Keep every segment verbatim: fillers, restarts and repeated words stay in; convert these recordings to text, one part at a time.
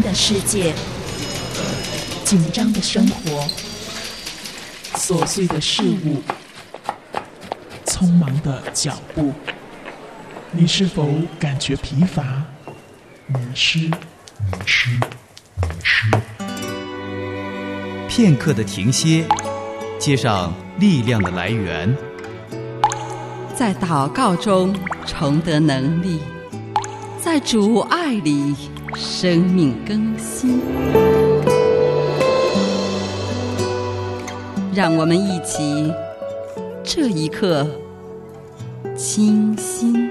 的世界，紧张的生活， 琐碎的事物，匆忙的脚步，你是否感觉疲乏、迷失、迷失、迷失？ 片刻的停歇，接上力量的来源， 在祷告中重得能力，在主爱里生命更新。让我们一起这一刻清心。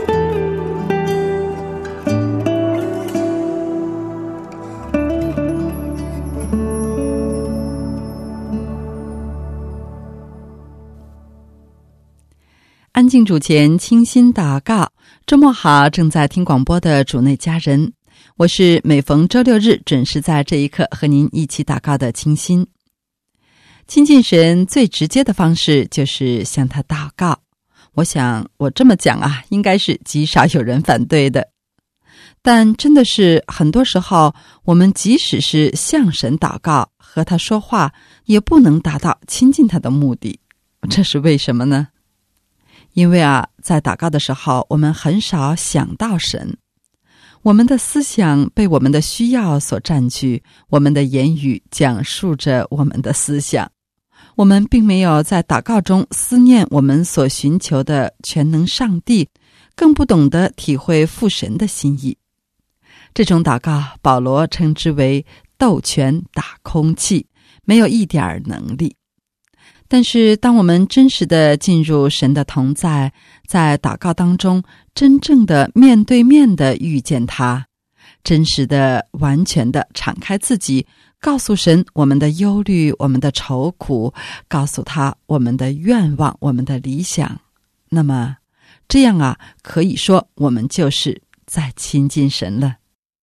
安静主前，清心祷告。周末好，正在听广播的主内家人，我是每逢周六日准时在这一刻和您一起祷告的清心。亲近神最直接的方式就是向他祷告，我想我这么讲啊，应该是极少有人反对的。但真的是很多时候，我们即使是向神祷告，和他说话，也不能达到亲近他的目的。这是为什么呢？因为啊，在祷告的时候，我们很少想到神，我们的思想被我们的需要所占据，我们的言语讲述着我们的思想，我们并没有在祷告中思念我们所寻求的全能上帝，更不懂得体会父神的心意。这种祷告，保罗称之为斗拳打空气，没有一点能力。但是当我们真实的进入神的同在，在祷告当中真正的面对面的遇见他，真实的完全的敞开自己，告诉神我们的忧虑，我们的愁苦，告诉他我们的愿望，我们的理想，那么这样啊，可以说我们就是在亲近神了。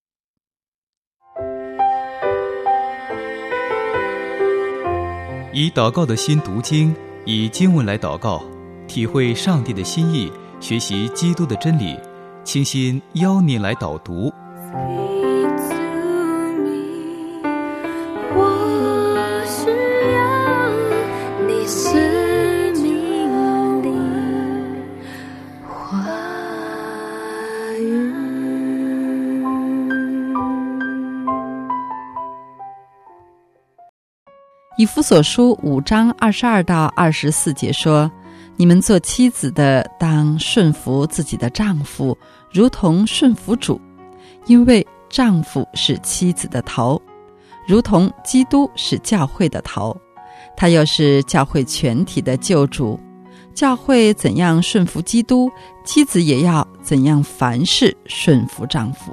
以祷告的心读经，以经文来祷告，体会上帝的心意，学习基督的真理。清心邀您来导读。 我需要你生命里话语。 以弗所书五章二十二到二十四节说，你们做妻子的当顺服自己的丈夫，如同顺服主，因为丈夫是妻子的头，如同基督是教会的头，他又是教会全体的救主。教会怎样顺服基督，妻子也要怎样凡事顺服丈夫。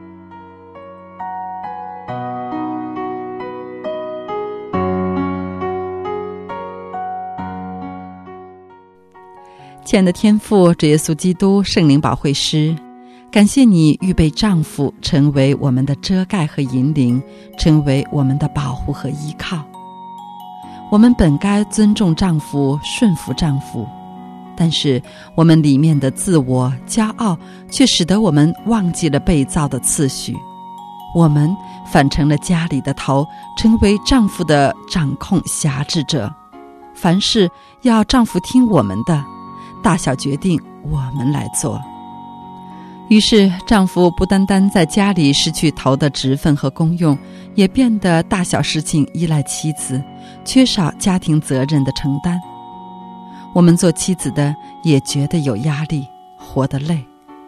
亲爱的天父，主耶稣基督圣灵保惠师，感谢你预备丈夫成为我们的遮盖和引领，成为我们的保护和依靠。我们本该尊重丈夫，顺服丈夫，但是我们里面的自我骄傲却使得我们忘记了被造的次序，我们反成了家里的头，成为丈夫的掌控辖制者，凡事要丈夫听我们的，大小决定我们来做。于是丈夫不单单在家里失去头的职分和功用，也变得大小事情依赖妻子，缺少家庭责任的承担。我们做妻子的也觉得有压力，活得累。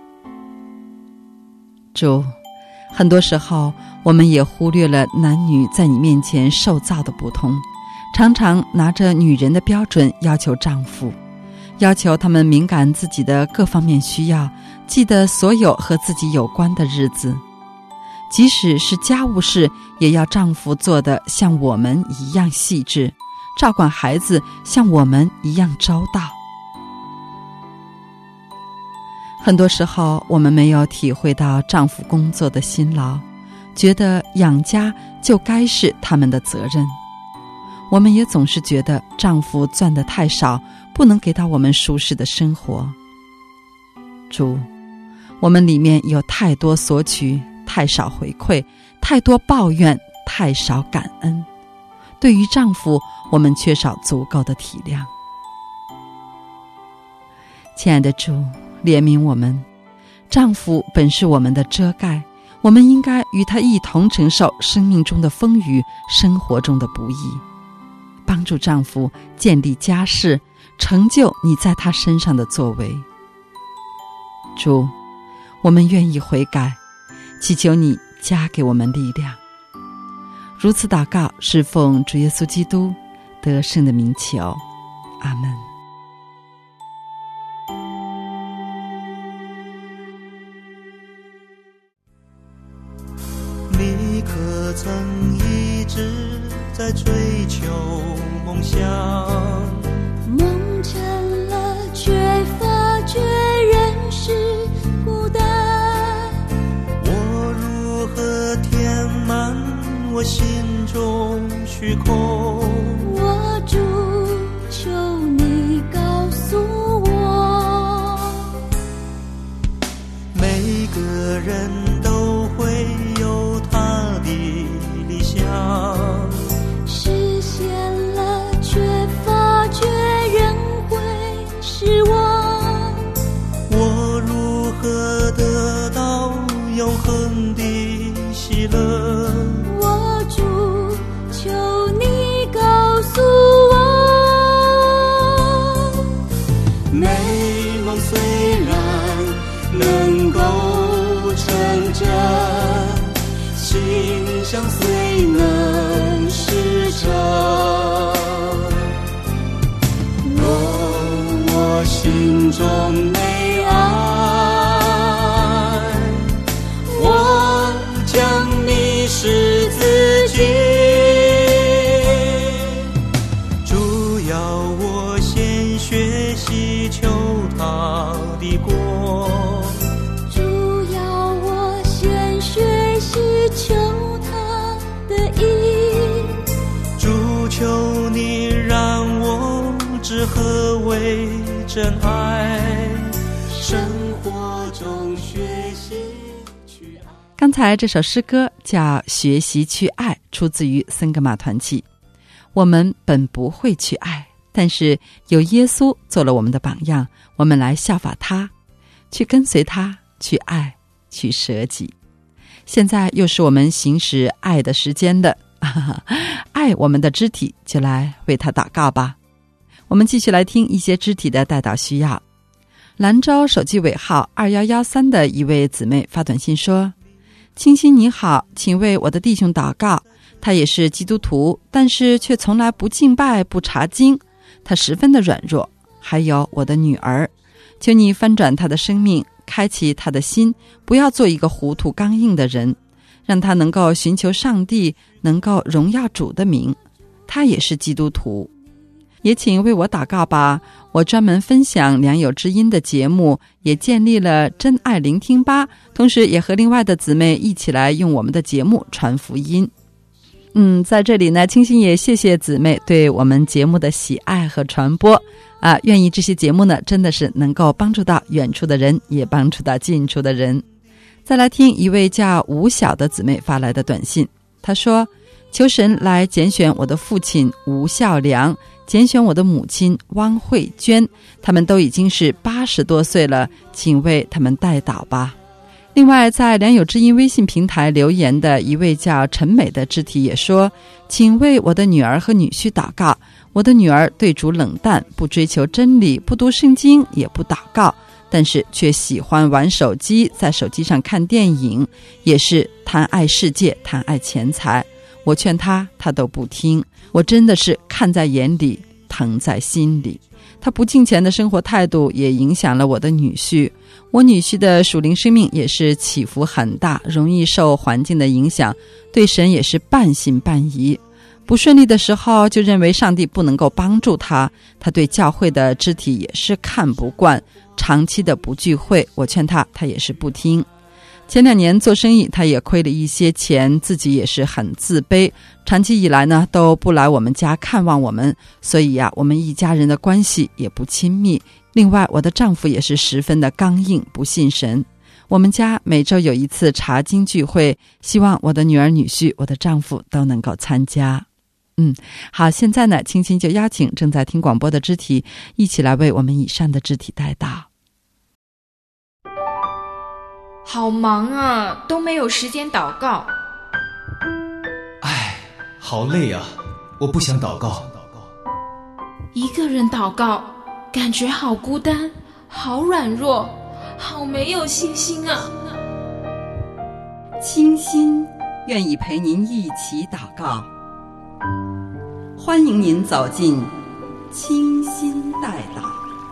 主，很多时候我们也忽略了男女在你面前受造的不同，常常拿着女人的标准要求丈夫，要求他们敏感自己的各方面需要，记得所有和自己有关的日子，即使是家务事，也要丈夫做得像我们一样细致，照管孩子像我们一样周到。很多时候我们没有体会到丈夫工作的辛劳，觉得养家就该是他们的责任。我们也总是觉得丈夫赚得太少，不能给到我们舒适的生活。主，我们里面有太多索取， 太少回馈，太多抱怨，太少感恩。对于丈夫，我们缺少足够的体谅。亲爱的主，怜悯我们，丈夫本是我们的遮盖，我们应该与他一同承受生命中的风雨，生活中的不易，帮助丈夫建立家室，成就你在他身上的作为。主，我们愿意悔改，祈求你加给我们力量。如此祷告，是奉主耶稣基督得胜的名求，阿们。 你可曾一直在追求梦想， 梦成了却发觉人是孤单， 我如何填满我心中虚空？ 我主求你告诉我， 每个人都会有他的理想， 实现了却发觉人会失望， 我如何得到永恒的喜乐？ 我主求你告诉我， 美梦虽然能够成真，心想虽能实诚，若我心中没爱，我将迷失自己。主要我先学习求他的国， 主要我先学习求他的意， 主求你让我知何为真爱，生活中学习去爱。 刚才这首诗歌叫《学习去爱》，出自于森格玛团契。我们本不会去爱，但是有耶稣做了我们的榜样，我们来效法他，去跟随他，去爱，去舍己。现在又是我们行使爱的时间的，爱我们的肢体，就来为他祷告吧。我们继续来听一些肢体的代祷需要。兰州手机尾号二一一三的一位姊妹发短信说，清新你好，请为我的弟兄祷告，他也是基督徒，但是却从来不敬拜不查经，他十分的软弱。还有我的女儿，求你翻转他的生命，开启他的心，不要做一个糊涂刚硬的人，让他能够寻求上帝，能够荣耀主的名。他也是基督徒。也请为我祷告吧，我专门分享良友之音的节目，也建立了真爱聆听吧，同时也和另外的姊妹一起来用我们的节目传福音。嗯，在这里呢，清新也谢谢姊妹对我们节目的喜爱和传播啊，愿意这些节目呢真的是能够帮助到远处的人，也帮助到近处的人。再来听一位叫吴晓的姊妹发来的短信，她说，求神来拣选我的父亲吴孝良，拣选我的母亲汪慧娟，他们都已经是八十多岁了，请为他们代祷吧。另外在良友之音微信平台留言的一位叫陈美的肢体也说，请为我的女儿和女婿祷告，我的女儿对主冷淡，不追求真理，不读圣经，也不祷告，但是却喜欢玩手机，在手机上看电影，也是贪爱世界，贪爱钱财，我劝他他都不听，我真的是看在眼里，疼在心里。他不敬虔的生活态度也影响了我的女婿，我女婿的属灵生命也是起伏很大，容易受环境的影响，对神也是半信半疑。不顺利的时候就认为上帝不能够帮助他，他对教会的肢体也是看不惯，长期的不聚会，我劝他他也是不听。前两年做生意他也亏了一些钱，自己也是很自卑，长期以来呢都不来我们家看望我们，所以呀、啊、我们一家人的关系也不亲密。另外我的丈夫也是十分的刚硬，不信神。 我们家每周有一次查经聚会，希望我的女儿女婿我的丈夫都能够参加。嗯，好，现在呢，青青就邀请正在听广播的肢体一起来为我们以上的肢体带祷。 好忙啊，都没有时间祷告。 唉，好累啊，我不想祷告。 一个人祷告，感觉好孤单，好软弱，好没有信心啊。 清心愿意陪您一起祷告，欢迎您走进清心代祷。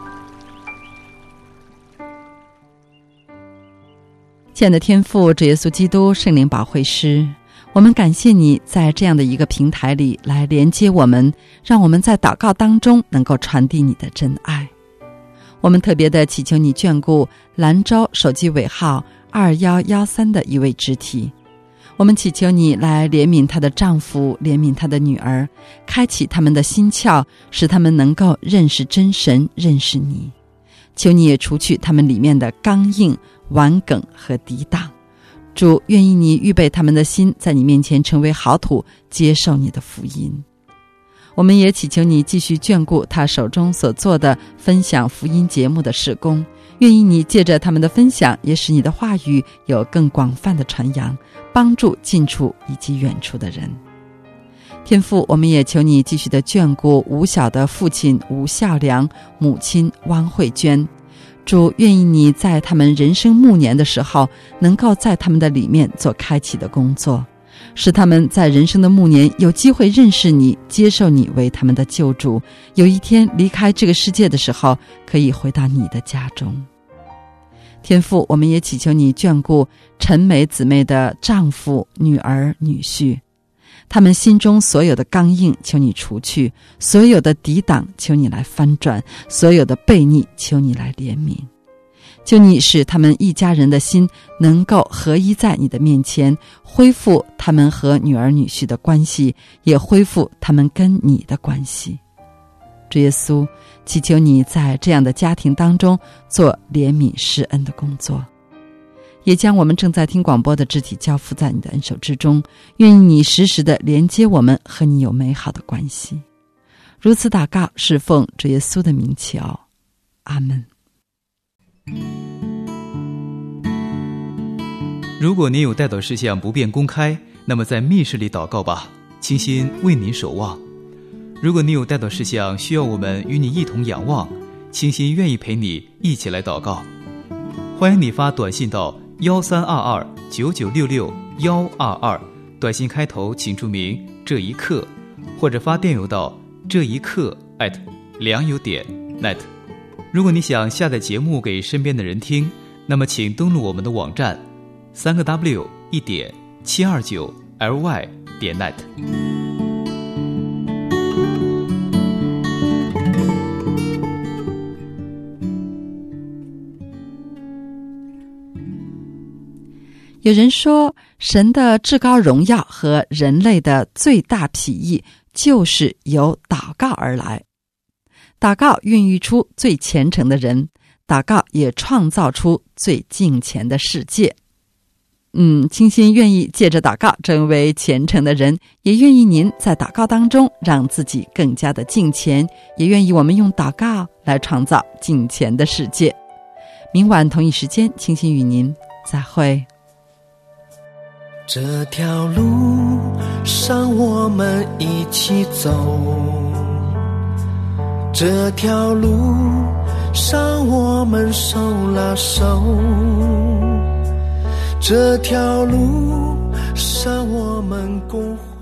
亲爱的天父，主耶稣基督圣灵保惠师，我们感谢你在这样的一个平台里来连接我们，让我们在祷告当中能够传递你的真爱。我们特别的祈求你眷顾兰州手机尾号二一一三的一位肢体，我们祈求你来怜悯她的丈夫，怜悯她的女儿，开启他们的心窍，使他们能够认识真神，认识你。求你也除去他们里面的刚硬、顽梗和抵挡。主，愿意你预备他们的心，在你面前成为好土，接受你的福音。我们也祈求你继续眷顾他手中所做的分享福音节目的事工，愿意你借着他们的分享，也使你的话语有更广泛的传扬，帮助近处以及远处的人。天父，我们也求你继续的眷顾吴晓的父亲吴孝良，母亲汪慧娟。主，愿意你在他们人生暮年的时候，能够在他们的里面做开启的工作，使他们在人生的暮年有机会认识你，接受你为他们的救主，有一天离开这个世界的时候，可以回到你的家中。天父，我们也祈求你眷顾陈美姊妹的丈夫、女儿、女婿，他们心中所有的刚硬，求你除去；所有的抵挡，求你来翻转；所有的悖逆，求你来怜悯。求你使他们一家人的心能够合一在你的面前，恢复他们和女儿女婿的关系，也恢复他们跟你的关系。主耶稣，祈求你在这样的家庭当中做怜悯施恩的工作，也将我们正在听广播的肢体交付在你的恩手之中，愿意你时时的连接我们，和你有美好的关系。如此祷告，是奉主耶稣的名求，阿们。 如果您有代祷事项不便公开，那么在密室里祷告吧，清心为您守望。如果你有代祷事项需要我们与你一同仰望，清心愿意陪你一起来祷告。欢迎你发短信到幺三二二九九六六幺二二，短信开头请注明这一刻，或者发电邮到这一刻 at 良友点 net。 如果你想下载节目给身边的人听，那么请登录我们的网站三个 w 一点七二九 ly 点 net。 有人说，神的至高荣耀和人类的最大裨益就是由祷告而来。祷告孕育出最虔诚的人，祷告也创造出最敬虔的世界。嗯，清心愿意借着祷告成为虔诚的人，也愿意您在祷告当中让自己更加的敬虔，也愿意我们用祷告来创造敬虔的世界。明晚同一时间，清心与您再会。 这条路上我们一起走，这条路上我们手拉手，这条路上我们共